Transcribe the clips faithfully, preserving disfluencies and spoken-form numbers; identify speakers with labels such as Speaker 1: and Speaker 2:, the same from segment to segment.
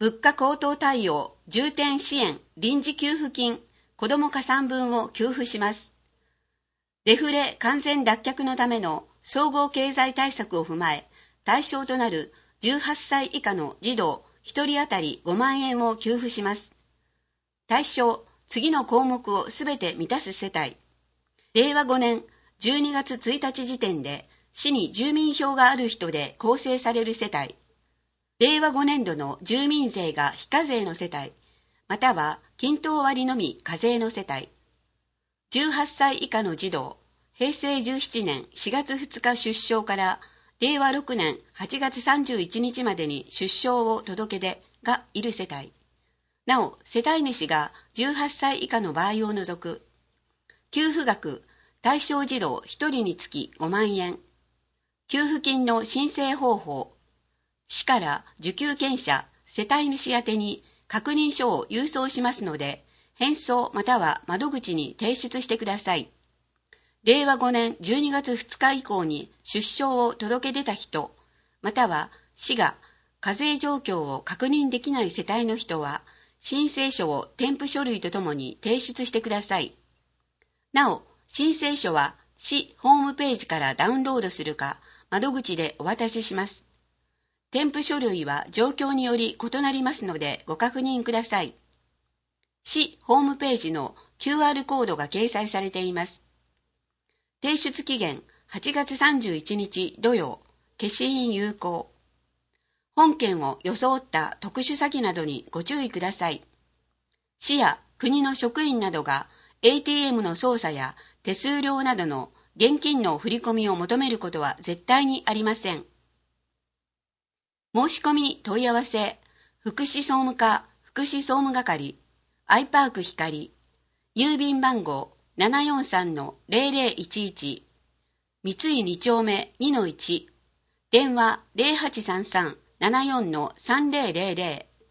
Speaker 1: 物価高騰対応重点支援臨時給付金子ども加算分を給付します。デフレ完全脱却のための総合経済対策を踏まえ、対象となるじゅうはっさい以下の児童ひとり当たりごまんえんを給付します。対象、次の項目をすべて満たす世帯。れいわごねんじゅうにがつついたち時点で市に住民票がある人で構成される世帯。れいわごねんどの住民税が非課税の世帯、または均等割のみ課税の世帯。じゅうはっさい以下の児童、へいせいじゅうななねんしがつふつか出生かられいわろくねんはちがつさんじゅういちにちまでに出生を届け出がいる世帯。なお、世帯主がじゅうはっさい以下の場合を除く。給付額、対象児童ひとりにつきごまんえん。給付金の申請方法。市から受給権者、世帯主宛てに確認書を郵送しますので、返送または窓口に提出してください。れいわごねんじゅうにがつふつか以降に出生を届け出た人、または市が課税状況を確認できない世帯の人は、申請書を添付書類とともに提出してください。なお、申請書は市ホームページからダウンロードするか、窓口でお渡しします。添付書類は状況により異なりますのでご確認ください。市ホームページの キューアール コードが掲載されています。提出期限はちがつさんじゅういちにち土曜、消印有効。本件を装った特殊詐欺などにご注意ください。市や国の職員などが エーティーエム の操作や手数料などの現金の振り込みを求めることは絶対にありません。申し込み問い合わせ、福祉総務課福祉総務係、アイパーク光、郵便番号 ななよんさんのぜろぜろいちいち、三井に丁目 にのいち、電話 ゼロはちさんさん ななよんのさんぜろぜろぜろ。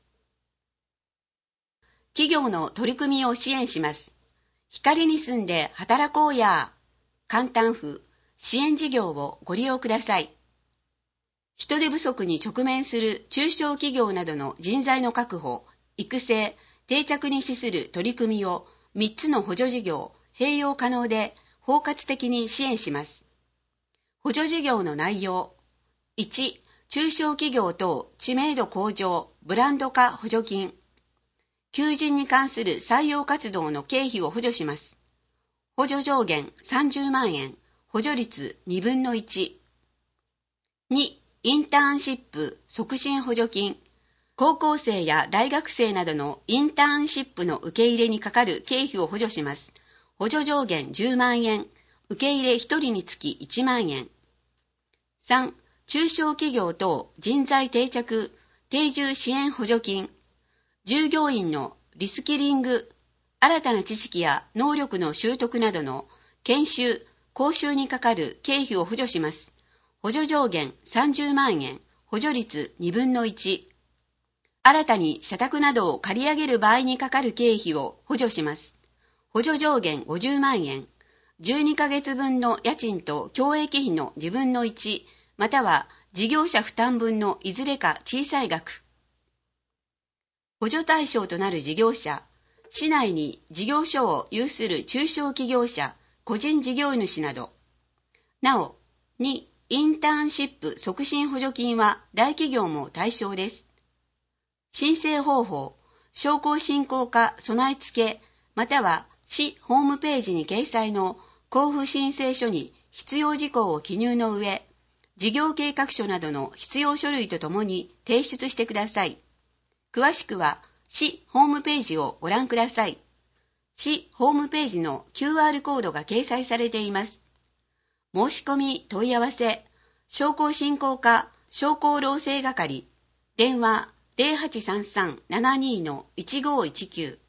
Speaker 1: 企業の取り組みを支援します。光に住んで働こうや。簡単譜支援事業をご利用ください。人手不足に直面する中小企業などの人材の確保、育成、定着に資する取り組みをみっつの補助事業、併用可能で包括的に支援します。補助事業の内容。いち、中小企業等知名度向上、ブランド化補助金。求人に関する採用活動の経費を補助します。補助上限さんじゅうまんえん、補助率にぶんのいち。に、インターンシップ促進補助金。高校生や大学生などのインターンシップの受け入れにかかる経費を補助します。補助上限じゅうまんえん、受け入れひとりにつきいちまんえん。さん、中小企業等人材定着定住支援補助金。従業員のリスキリング、新たな知識や能力の習得などの研修、講習にかかる経費を補助します。補助上限さんじゅうまんえん、補助率にぶんのいち。新たに社宅などを借り上げる場合にかかる経費を補助します。補助上限ごじゅうまんえん、じゅうにかげつぶんの家賃と教育費のじぶんのいち、または事業者負担分のいずれか小さい額。補助対象となる事業者、市内に事業所を有する中小企業者、個人事業主など。なお、に、インターンシップ促進補助金は大企業も対象です。申請方法、商工振興課備え付け、または市ホームページに掲載の交付申請書に必要事項を記入の上、事業計画書などの必要書類とともに提出してください。詳しくは市ホームページをご覧ください。市ホームページの キューアール コードが掲載されています。申し込み問い合わせ、商工振興課商工労政係、電話 ゼロはちさんさん ななにのいちごいちきゅう。